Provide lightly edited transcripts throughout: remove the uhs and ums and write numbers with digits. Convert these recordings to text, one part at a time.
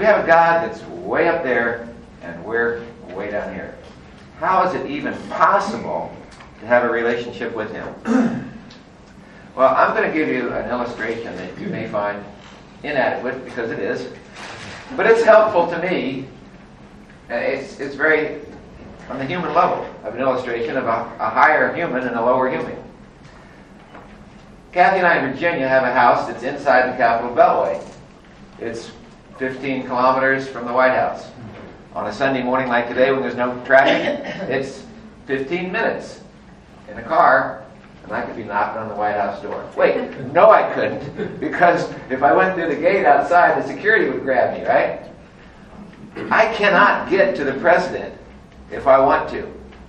We have a God that's way up there, and we're way down here. How is it even possible to have a relationship with Him? Well, I'm going to give you an illustration that you may find inadequate, because it is. But it's helpful to me. It's very, on the human level, of an illustration of a higher human and a lower human. Kathy and I in Virginia have a house that's inside the Capitol Beltway. It's 15 kilometers from the White House. On a Sunday morning like today when there's no traffic, it's 15 minutes in a car, and I could be knocking on the White House door. Wait, no I couldn't, because if I went through the gate outside, the security would grab me, right? I cannot get to the president if I want to.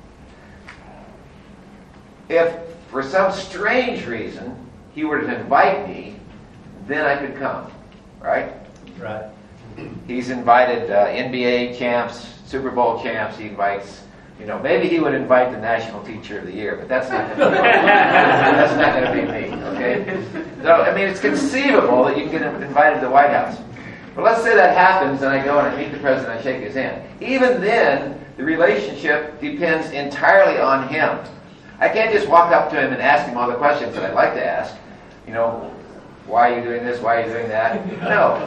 If, for some strange reason, he were to invite me, then I could come, right? Right. He's invited NBA champs, Super Bowl champs. He invites, maybe he would invite the National Teacher of the Year, but that's not going to be me. That's not going to be me, okay? So, it's conceivable that you can get invited to the White House. But let's say that happens, and I go and I meet the president, I shake his hand. Even then, the relationship depends entirely on him. I can't just walk up to him and ask him all the questions that I'd like to ask. Why are you doing this? Why are you doing that? No,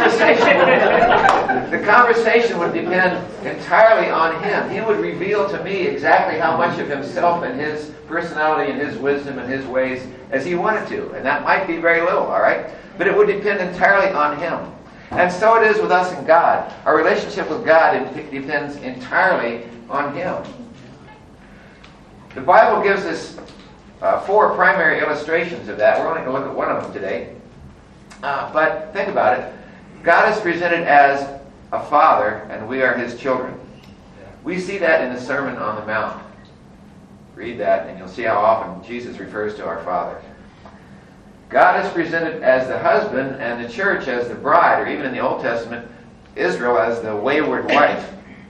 the conversation would depend entirely on him. He would reveal to me exactly how much of himself and his personality and his wisdom and his ways as he wanted to. And that might be very little, all right? But it would depend entirely on him. And so it is with us and God. Our relationship with God depends entirely on Him. The Bible gives us 4 primary illustrations of that. We're only going to look at one of them today. But think about it. God is presented as a father, and we are His children. We see that in the Sermon on the Mount. Read that, and you'll see how often Jesus refers to our Father. God is presented as the husband and the church as the bride, or even in the Old Testament, Israel as the wayward wife.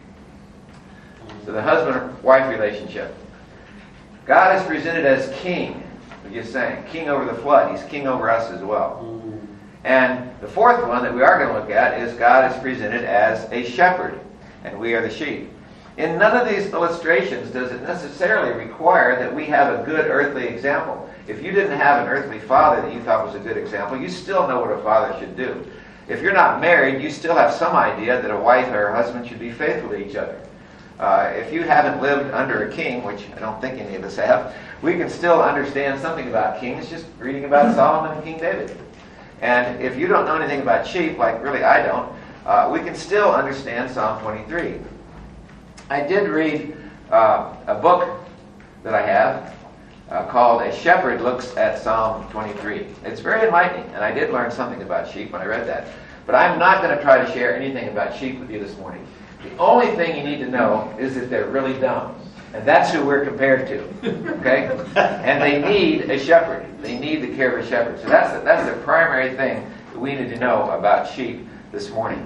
So the husband-wife relationship. God is presented as king. We just sang, king over the flood. He's king over us as well. And the fourth one that we are going to look at is God is presented as a shepherd, and we are the sheep. In none of these illustrations does it necessarily require that we have a good earthly example. If you didn't have an earthly father that you thought was a good example, you still know what a father should do. If you're not married, you still have some idea that a wife or a husband should be faithful to each other. If you haven't lived under a king, which I don't think any of us have, we can still understand something about kings just reading about Solomon and King David. And if you don't know anything about sheep, like really I don't, we can still understand Psalm 23. I did read a book that I have called A Shepherd Looks at Psalm 23. It's very enlightening, and I did learn something about sheep when I read that. But I'm not going to try to share anything about sheep with you this morning. The only thing you need to know is that they're really dumb. And that's who we're compared to. Okay? And they need a shepherd. They need the care of a shepherd. So that's the primary thing that we need to know about sheep this morning.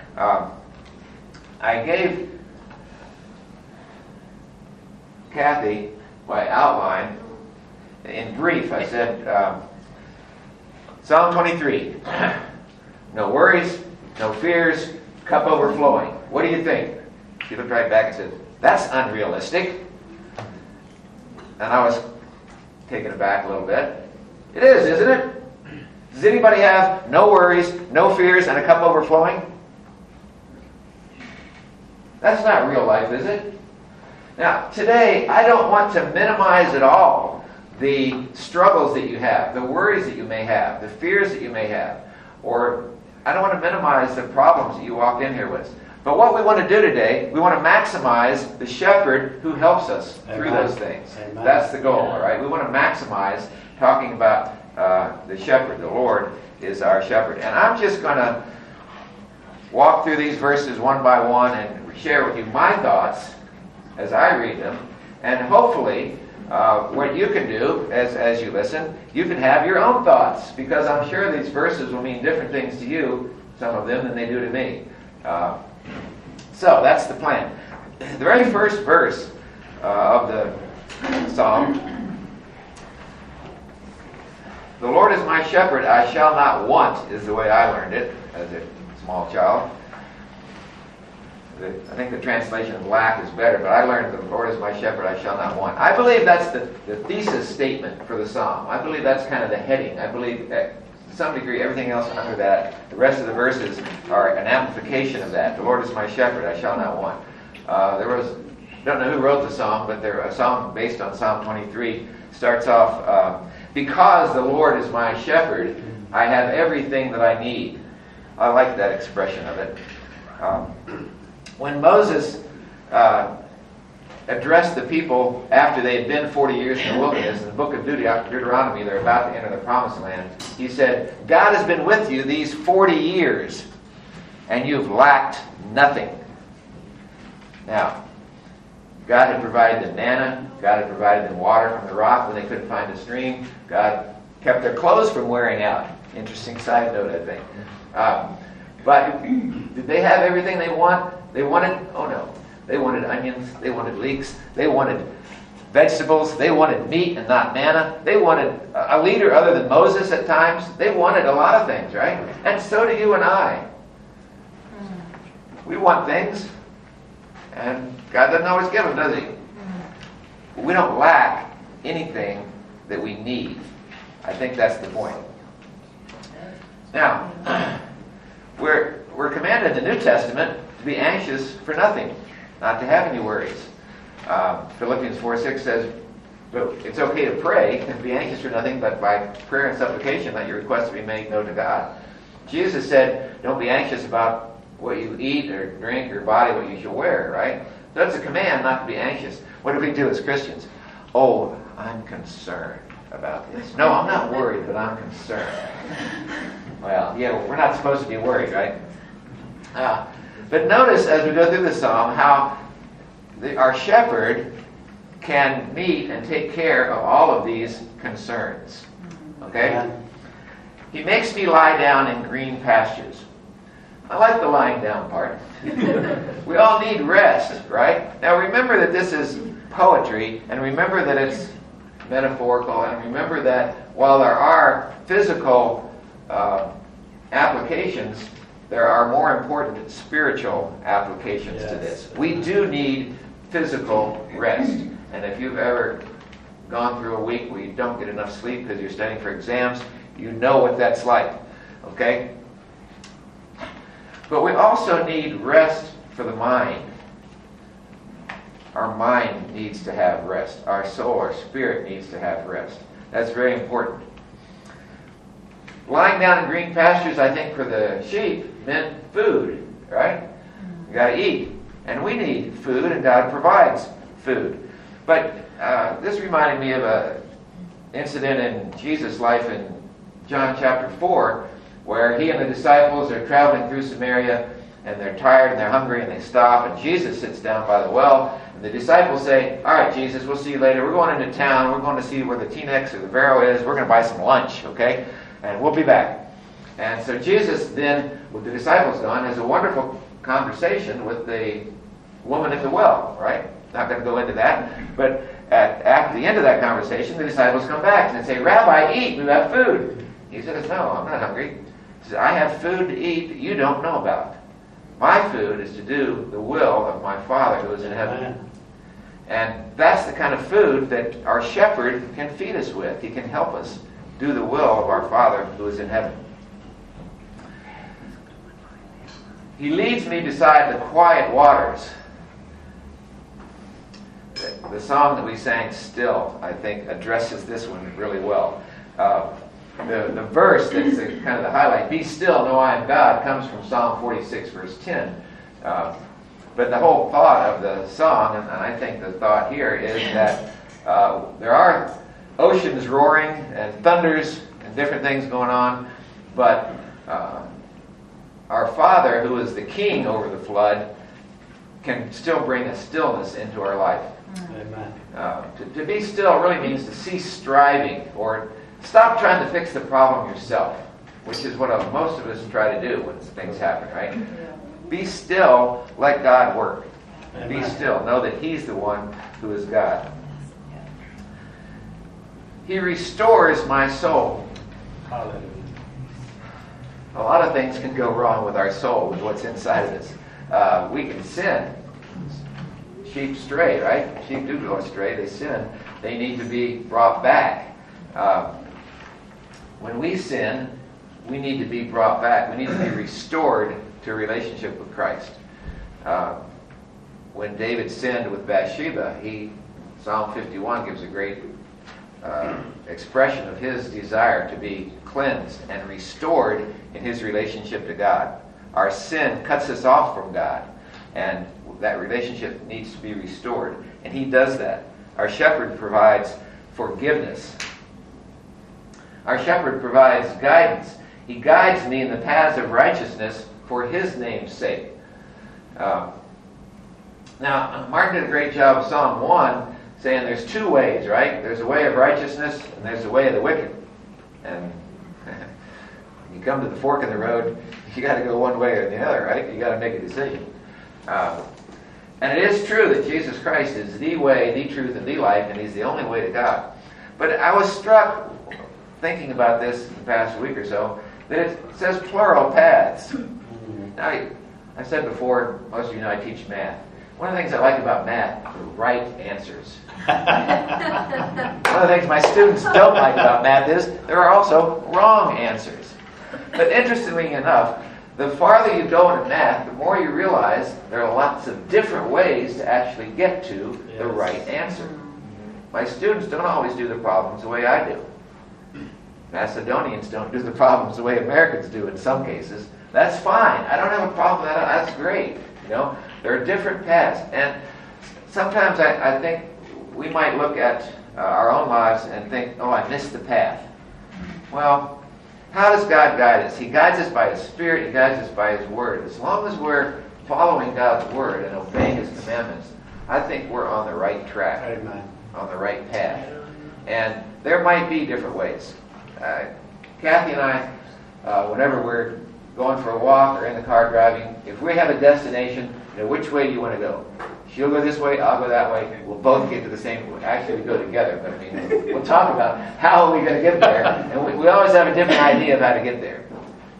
I gave Kathy my outline. In brief, I said, Psalm 23. No worries, no fears, cup overflowing. What do you think? She looked right back and said, that's unrealistic. And I was taken aback a little bit. It is, isn't it? Does anybody have no worries, no fears, and a cup overflowing? That's not real life, is it? Now, today, I don't want to minimize at all the struggles that you have, the worries that you may have, the fears that you may have, or I don't want to minimize the problems that you walked in here with. But what we want to do today, we want to maximize the shepherd who helps us through those things. Amen. That's the goal, all right? We want to maximize talking about the shepherd. The Lord is our shepherd. And I'm just going to walk through these verses one by one and share with you my thoughts as I read them. And hopefully, what you can do as you listen, you can have your own thoughts, because I'm sure these verses will mean different things to you, some of them, than they do to me. So that's the plan. The very first verse of the psalm, the Lord is my shepherd, I shall not want, is the way I learned it as a small child. I think the translation of lack is better, but I learned the Lord is my shepherd, I shall not want. I believe that's the thesis statement for the psalm. I believe that's kind of the heading. I believe that to some degree everything else under that, the rest of the verses are an amplification of that. The Lord is my shepherd, I shall not want. Don't know who wrote the song, but a song based on Psalm 23 starts off, because the Lord is my shepherd, I have everything that I need. I like that expression of it. When Moses addressed the people after they had been 40 years in the wilderness, in the book of Deuteronomy, they're about to enter the promised land, he said, God has been with you these 40 years, and you've lacked nothing. Now, God had provided them manna, God had provided them water from the rock when they couldn't find a stream, God kept their clothes from wearing out. Interesting side note, I think. But did they have everything they want? They wanted, oh no, they wanted onions, they wanted leeks, they wanted vegetables, they wanted meat and not manna, they wanted a leader other than Moses at times, they wanted a lot of things, right? And so do you and I. We want things, and God doesn't always give them, does He? We don't lack anything that we need. I think that's the point. Now, we're commanded in the New Testament to be anxious for nothing, not to have any worries. Philippians 4:6 says, but it's okay to pray and be anxious for nothing, but by prayer and supplication let your requests be made known to God. Jesus said, don't be anxious about what you eat or drink or body, what you shall wear, right? That's a command not to be anxious. What do we do as Christians? Oh, I'm concerned about this. No, I'm not worried, but I'm concerned. Well, yeah, we're not supposed to be worried, right? But notice as we go through the psalm how our shepherd can meet and take care of all of these concerns. Okay? He makes me lie down in green pastures. I like the lying down part. We all need rest, right? Now remember that this is poetry, and remember that it's metaphorical, and remember that while there are physical applications, there are more important spiritual applications to this. We do need physical rest. And if you've ever gone through a week where you don't get enough sleep because you're studying for exams, you know what that's like. Okay? But we also need rest for the mind. Our mind needs to have rest. Our soul, our spirit needs to have rest. That's very important. Lying down in green pastures, I think, for the sheep meant food, right? You got to eat. And we need food, and God provides food. But this reminded me of an incident in Jesus' life in John chapter 4, where he and the disciples are traveling through Samaria, and they're tired and they're hungry, and they stop, and Jesus sits down by the well, and the disciples say, all right, Jesus, we'll see you later. We're going into town. We're going to see where the Teanex or the Vero is. We're going to buy some lunch, okay? And we'll be back. And so Jesus then, with the disciples gone, has a wonderful conversation with the woman at the well, right? Not going to go into that. But after the end of that conversation, the disciples come back and say, Rabbi, eat. We have food. He says, no, I'm not hungry. He says, I have food to eat that you don't know about. My food is to do the will of my Father who is in heaven. And that's the kind of food that our shepherd can feed us with. He can help us do the will of our Father who is in heaven. He leads me beside the quiet waters. The song that we sang, Still, I think, addresses this one really well. The verse that's kind of the highlight, Be still, know I am God, comes from Psalm 46, verse 10. But the whole thought of the song, and I think the thought here, is that there are oceans roaring and thunders and different things going on, but our Father, who is the King over the flood, can still bring a stillness into our life. Amen. To be still really means to cease striving, or stop trying to fix the problem yourself, which is what most of us try to do when things happen, right? Yeah. Be still, let God work. Amen. Be still. Know that He's the one who is God. He restores my soul. Hallelujah. A lot of things can go wrong with our soul, with what's inside of us. We can sin. Sheep stray, right? Sheep do go astray. They sin. They need to be brought back. When we sin, we need to be brought back. We need to be restored to a relationship with Christ. When David sinned with Bathsheba, Psalm 51 gives a great expression of his desire to be cleansed and restored in his relationship to God. Our sin cuts us off from God, and that relationship needs to be restored. And he does that. Our shepherd provides forgiveness. Our shepherd provides guidance. He guides me in the paths of righteousness for his name's sake. Now, Martin did a great job of Psalm 1 saying there's two ways, right? There's a way of righteousness and there's a way of the wicked. And when you come to the fork in the road, you got to go one way or the other, right? You got to make a decision. And it is true that Jesus Christ is the way, the truth, and the life, and he's the only way to God. But I was struck, thinking about this in the past week or so, that it says plural paths. Now, I've said before, most of you know I teach math. One of the things I like about math are right answers. One of the things my students don't like about math is there are also wrong answers. But interestingly enough, the farther you go in math, the more you realize there are lots of different ways to actually get to the right answer. My students don't always do the problems the way I do. Macedonians don't do the problems the way Americans do in some cases. That's fine. I don't have a problem with that. That's great. There are different paths. And sometimes I think we might look at our own lives and think, oh, I missed the path. Well, how does God guide us? He guides us by His Spirit. He guides us by His Word. As long as we're following God's Word and obeying His commandments, I think we're on the right track. Amen. On the right path. And there might be different ways. Kathy and I, whenever we're going for a walk or in the car driving, if we have a destination, which way do you want to go? She'll go this way, I'll go that way. We'll both get to the same way. Actually, we go together, but we'll talk about how are we going to get there. And we always have a different idea of how to get there.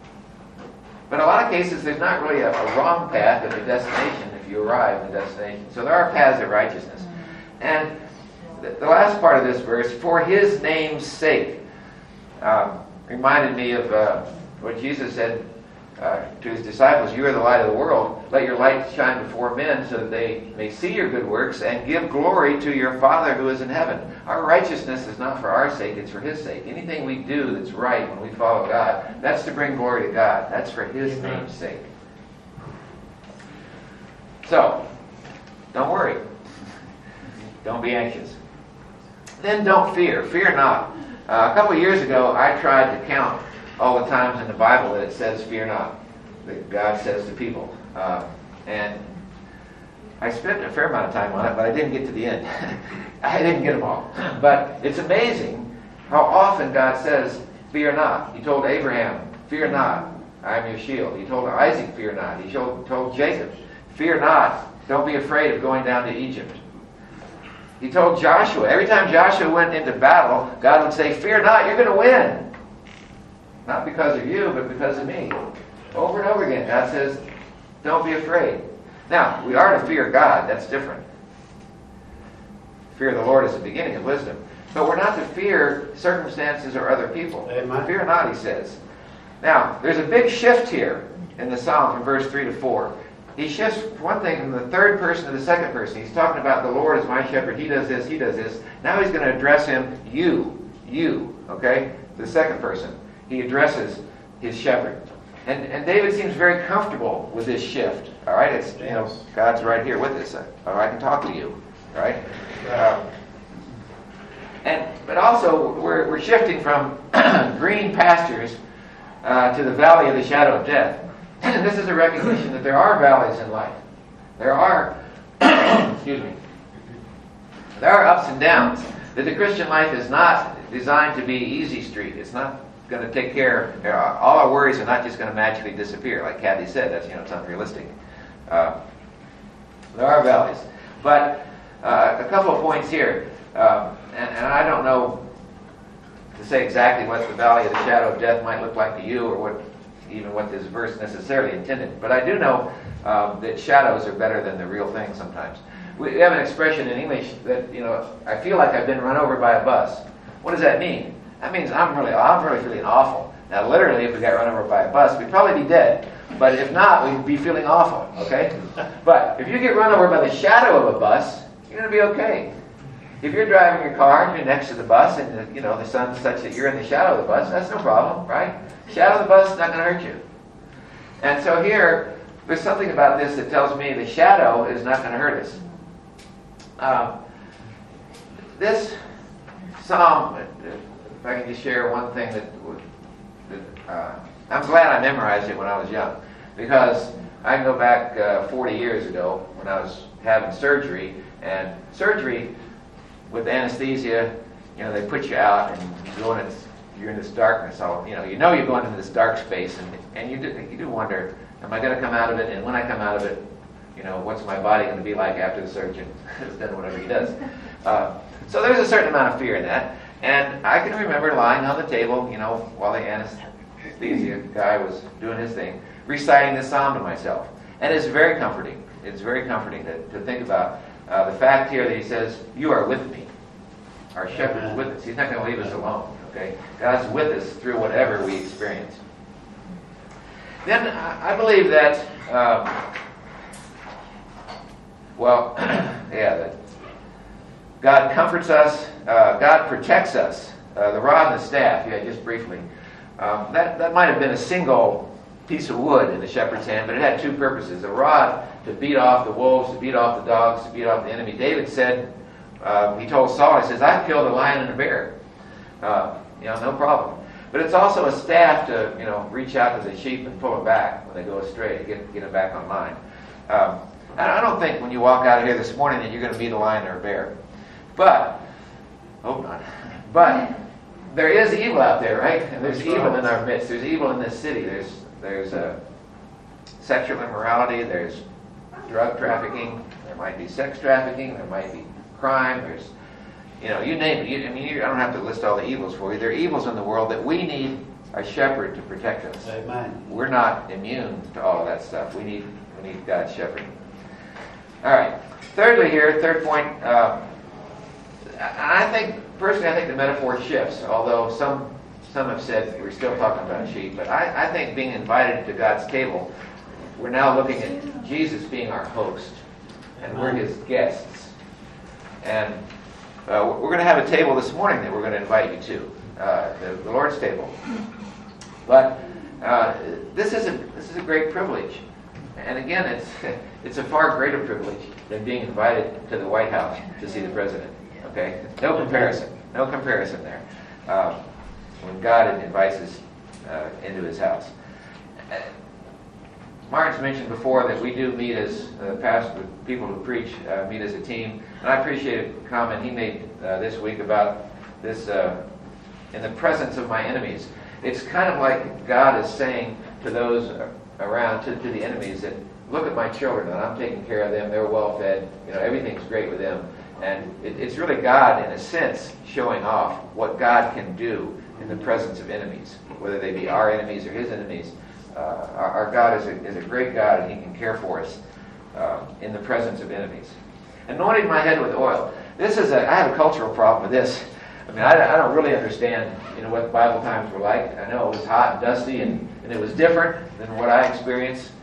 But in a lot of cases, there's not really a wrong path of a destination if you arrive at the destination. So there are paths of righteousness. And the last part of this verse, for His name's sake, reminded me of what Jesus said to His disciples, you are the light of the world. Let your light shine before men so that they may see your good works and give glory to your Father who is in heaven. Our righteousness is not for our sake, it's for His sake. Anything we do that's right when we follow God, that's to bring glory to God. That's for His name's sake. So, don't worry. Don't be anxious. Then don't fear. Fear not. A couple of years ago, I tried to count all the times in the Bible that it says, fear not, that God says to people. And I spent a fair amount of time on it, but I didn't get to the end. I didn't get them all. But it's amazing how often God says, fear not. He told Abraham, fear not, I am your shield. He told Isaac, fear not. He told Jacob, fear not, don't be afraid of going down to Egypt. He told Joshua, every time Joshua went into battle, God would say, fear not, you're going to win. Not because of you, but because of me. Over and over again, God says, don't be afraid. Now, we are to fear God. That's different. Fear of the Lord is the beginning of wisdom. But we're not to fear circumstances or other people. Amen. Fear not, he says. Now, there's a big shift here in the Psalm from verse 3 to 4. He shifts one thing from the third person to the second person. He's talking about the Lord is my shepherd. He does this, he does this. Now he's going to address him, you, okay? The second person. He addresses his shepherd. And David seems very comfortable with this shift. All right? It's, God's right here with us. I can talk to you. All right? But also, we're shifting from green pastures to the valley of the shadow of death. And this is a recognition that there are valleys in life. There are, excuse me, there are ups and downs. That the Christian life is not designed to be easy street. It's not going to take care, all our worries are not just going to magically disappear. Like Kathy said, that's, it's unrealistic. There are valleys. But a couple of points here. And I don't know to say exactly what the valley of the shadow of death might look like to you or what even what this verse necessarily intended. But I do know that shadows are better than the real thing sometimes. We have an expression in English that, I feel like I've been run over by a bus. What does that mean? That means I'm really feeling awful. Now, literally, if we got run over by a bus, we'd probably be dead. But if not, we'd be feeling awful, okay? But if you get run over by the shadow of a bus, you're going to be okay. If you're driving your car and you're next to the bus and the sun's such that you're in the shadow of the bus, that's no problem, right? Shadow of the bus is not going to hurt you. And so here, there's something about this that tells me the shadow is not going to hurt us. This psalm, if I can just share one thing I'm glad I memorized it when I was young, because I can go back 40 years ago when I was having surgery, and surgery with anesthesia, they put you out and you're in this darkness. You're going into this dark space, and you do wonder, am I going to come out of it? And when I come out of it, what's my body going to be like after the surgeon has done whatever he does? So there's a certain amount of fear in that. And I can remember lying on the table, while the anesthesia guy was doing his thing, reciting this psalm to myself. And it's very comforting. It's very comforting to think about the fact here that he says, you are with me. Our shepherd's with us. He's not going to leave us alone. Okay? God's with us through whatever we experience. Then I believe that, that God comforts us, God protects us. The rod and the staff, just briefly. That might have been a single piece of wood in the shepherd's hand, but it had two purposes. A rod to beat off the wolves, to beat off the dogs, to beat off the enemy. David said, he told Saul, he says, I've killed a lion and a bear. No problem. But it's also a staff to, reach out to the sheep and pull them back when they go astray, to get them back on line. I don't think when you walk out of here this morning that you're going to meet a lion or a bear. But, hope not. But there is evil out there, right? And there's evil in our midst. There's evil in this city. There's sexual immorality. There's drug trafficking. There might be sex trafficking. There might be crime. There's, you name it. I don't have to list all the evils for you. There are evils in the world that we need a shepherd to protect us. Amen. We're not immune to all of that stuff. We need God's shepherd. All right. Thirdly here, third point, I think the metaphor shifts, although some have said we're still talking about sheep, but I think being invited to God's table, we're now looking at Jesus being our host, and we're his guests. And we're going to have a table this morning that we're going to invite you to, the Lord's table. But this is a great privilege. And again, it's a far greater privilege than being invited to the White House to see the president. Okay? No comparison there. When God invites us into his house. Martin's mentioned before that we do meet as pastors, people who preach, meet as a team. And I appreciate a comment he made this week about this, in the presence of my enemies. It's kind of like God is saying to those around, to the enemies, that look at my children, and I'm taking care of them, they're well fed, everything's great with them. And it's really God, in a sense, showing off what God can do in the presence of enemies, whether they be our enemies or his enemies. Our God is a great God, and he can care for us in the presence of enemies. Anointing my head with oil. I have a cultural problem with this. I don't really understand, what the Bible times were like. I know it was hot and dusty, and it was different than what I experienced.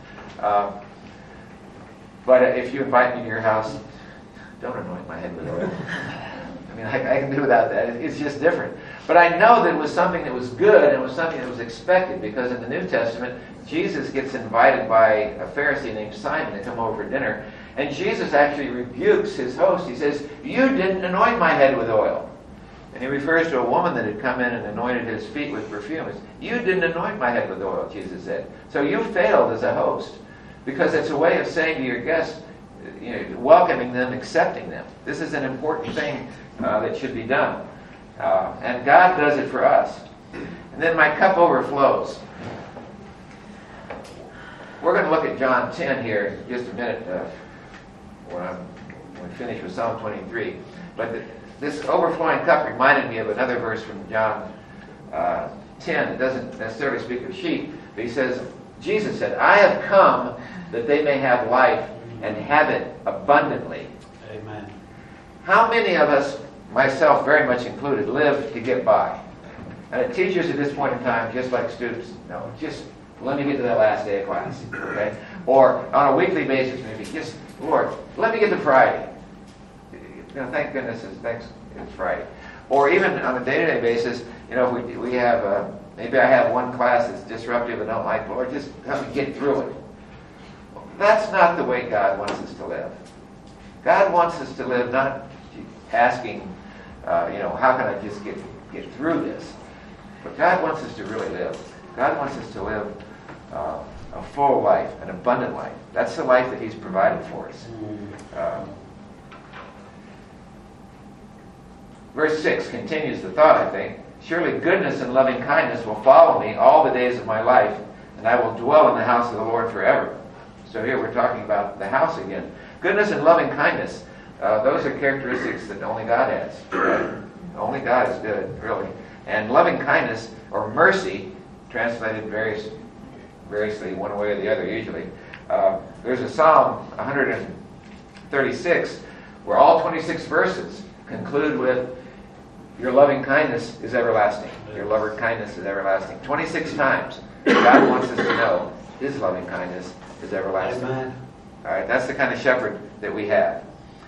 But if you invite me to your house, don't anoint my head with oil. I can do without that. It's just different. But I know that it was something that was good, and it was something that was expected, because in the New Testament, Jesus gets invited by a Pharisee named Simon to come over for dinner, and Jesus actually rebukes his host. He says, "You didn't anoint my head with oil." And he refers to a woman that had come in and anointed his feet with perfume. "You didn't anoint my head with oil," Jesus said. So you failed as a host, because it's a way of saying to your guests, welcoming them, accepting them. This is an important thing that should be done. And God does it for us. And then my cup overflows. We're going to look at John 10 here in just a minute when we finish with Psalm 23. But this overflowing cup reminded me of another verse from John 10. It doesn't necessarily speak of sheep, But he says, Jesus said, I have come that they may have life and have it abundantly. Amen. How many of us, myself very much included, live to get by? And teachers at this point in time, just like students, no, just let me get to that last day of class, okay? Or on a weekly basis, maybe, just, Lord, let me get to Friday. Thank goodness it's Friday. Or even on a day-to-day basis, we have, maybe I have one class that's disruptive and don't like, Lord, just help me get through it. That's not the way God wants us to live. God wants us to live not asking, how can I just get through this? But God wants us to really live. God wants us to live a full life, an abundant life. That's the life that He's provided for us. Verse 6 continues the thought, I think. Surely goodness and loving kindness will follow me all the days of my life, and I will dwell in the house of the Lord forever. So here we're talking about the house again. Goodness and loving kindness, those are characteristics that only God has. Right? Only God is good, really. And loving kindness, or mercy, translated variously one way or the other usually. There's a Psalm 136 where all 26 verses conclude with, your loving kindness is everlasting. Your loving kindness is everlasting. 26 times God wants us to know His loving kindness is everlasting. Amen. All right, that's the kind of shepherd that we have.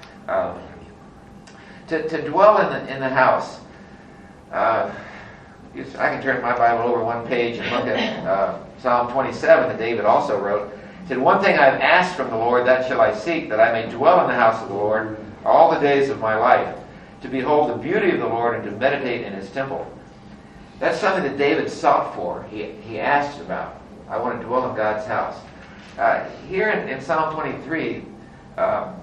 To dwell in the house, I can turn my Bible over one page and look at Psalm 27 that David also wrote. He said, one thing I've asked from the Lord, that shall I seek, that I may dwell in the house of the Lord all the days of my life, to behold the beauty of the Lord and to meditate in His temple. That's something that David sought for. He asked about. I want to dwell in God's house. Here in Psalm 23, I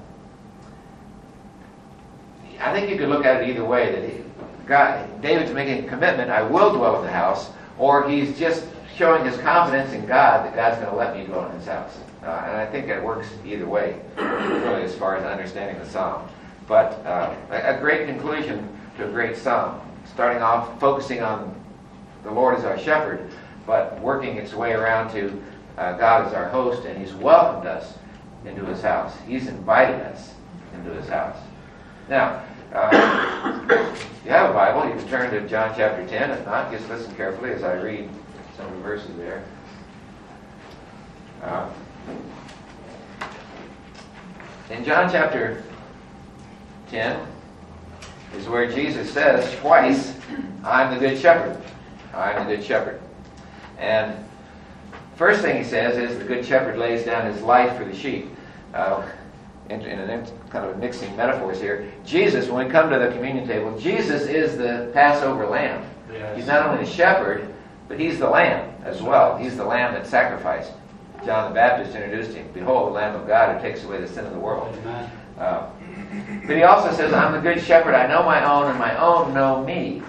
think you could look at it either way. That David's making a commitment, I will dwell in the house, or he's just showing his confidence in God that God's going to let me dwell in His house. And I think that works either way, really, as far as understanding the psalm. But a great conclusion to a great psalm, starting off focusing on the Lord as our shepherd, but working its way around to God as our host, and He's welcomed us into His house. He's invited us into His house. Now, if you have a Bible, you can turn to John chapter 10. If not, just listen carefully as I read some of the verses there. In John chapter 10 is where Jesus says twice, I'm the good shepherd. I'm the good shepherd. And first thing He says is the good shepherd lays down his life for the sheep. In kind of mixing metaphors here, Jesus, when we come to the communion table, Jesus is the Passover lamb. Yes. He's not only the shepherd, but He's the lamb as well. He's the lamb that's sacrificed. John the Baptist introduced Him. Behold, the Lamb of God who takes away the sin of the world. But He also says, I'm the good shepherd. I know my own, and my own know me.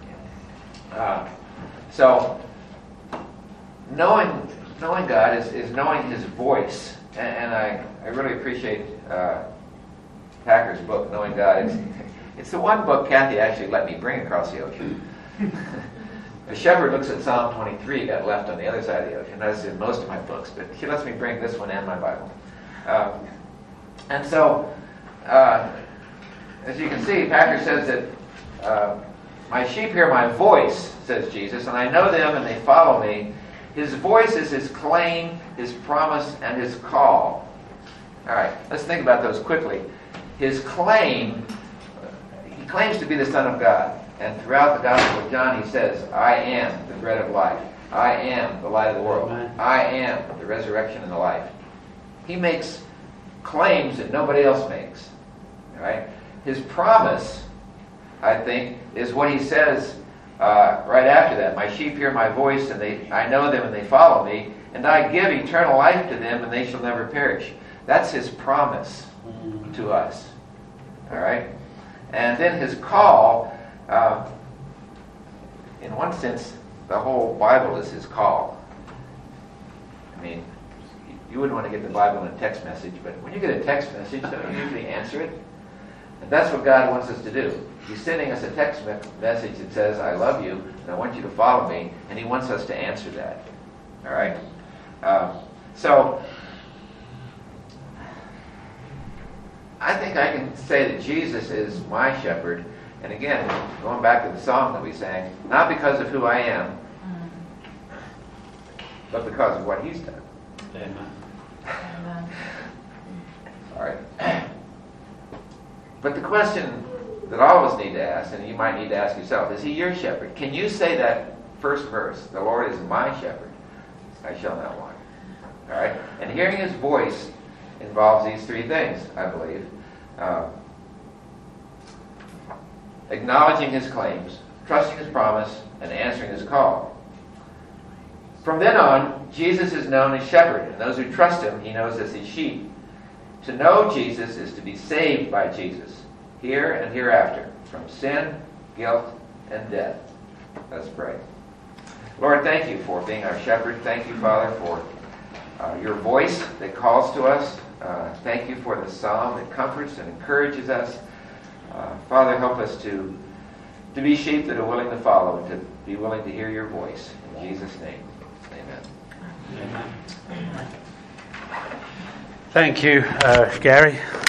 So, knowing God is knowing His voice. And I really appreciate Packer's book, Knowing God. It's the one book Kathy actually let me bring across the ocean. The shepherd looks at Psalm 23, got left on the other side of the ocean. That's in most of my books, but she lets me bring this one and my Bible. And so, as you can see, Packer says that my sheep hear my voice, says Jesus, and I know them and they follow me. His voice is His claim, His promise, and His call. All right, let's think about those quickly. His claim, He claims to be the Son of God. And throughout the Gospel of John, He says, I am the bread of life. I am the light of the world. I am the resurrection and the life. He makes claims that nobody else makes. All right? His promise, I think, is what He says right after that. My sheep hear my voice, and I know them, and they follow me, and I give eternal life to them, and they shall never perish. That's His promise to us. All right? And then His call, in one sense, the whole Bible is His call. I mean, you wouldn't want to get the Bible in a text message, but when you get a text message, don't you usually answer it? And that's what God wants us to do. He's sending us a text message that says, I love you, and I want you to follow me, and He wants us to answer that. All right? So, I think I can say that Jesus is my shepherd. And again, going back to the song that we sang, not because of who I am, but because of what he's done. Amen. All right. But the question that all of us need to ask, and you might need to ask yourself, is he your shepherd? Can you say that first verse, the Lord is my shepherd, I shall not want. All right? And hearing his voice involves these three things, I believe. Acknowledging his claims, trusting his promise, and answering his call. From then on, Jesus is known as shepherd, and those who trust him, he knows as his sheep. To know Jesus is to be saved by Jesus, here and hereafter, from sin, guilt, and death. Let's pray. Lord, thank you for being our shepherd. Thank you, Father, for your voice that calls to us. Thank you for the psalm that comforts and encourages us. Father, help us to be sheep that are willing to follow and to be willing to hear your voice. In Jesus' name, amen. Amen. Thank you, Gary.